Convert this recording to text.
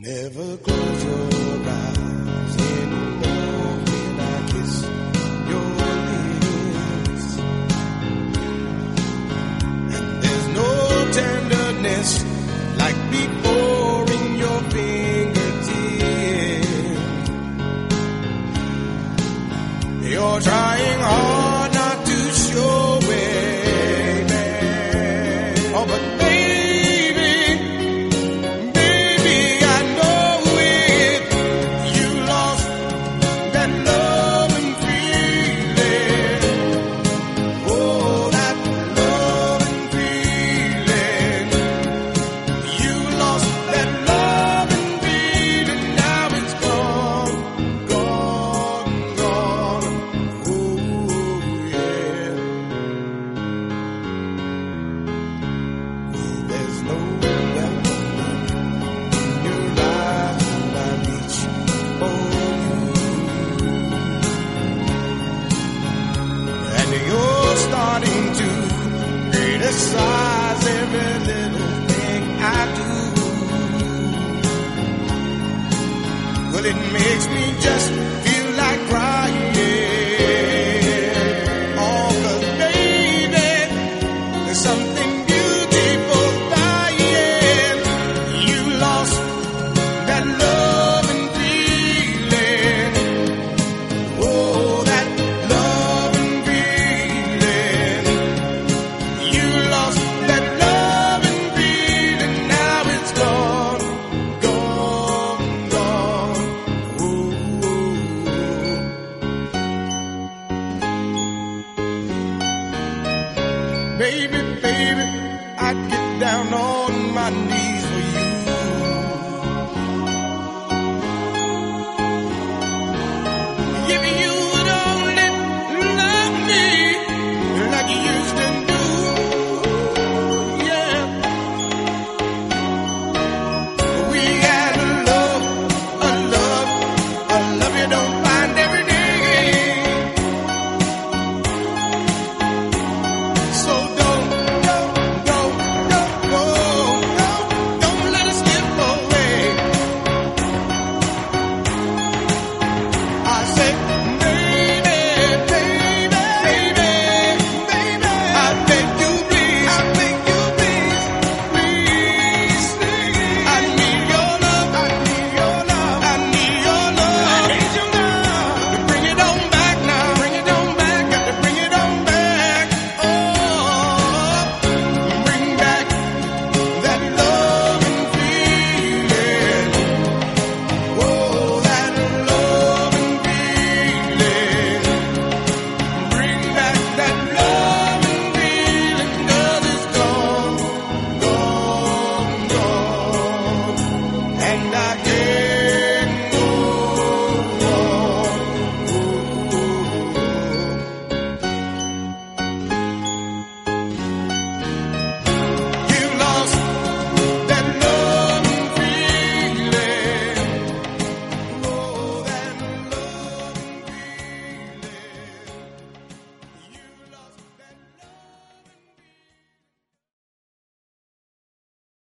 Never close your eyes anymore when I kiss your lips. And there's no tenderness like before in your fingertips. You're trying hard not to show it. Oh, but criticize every little thing I do. Well, it makes me just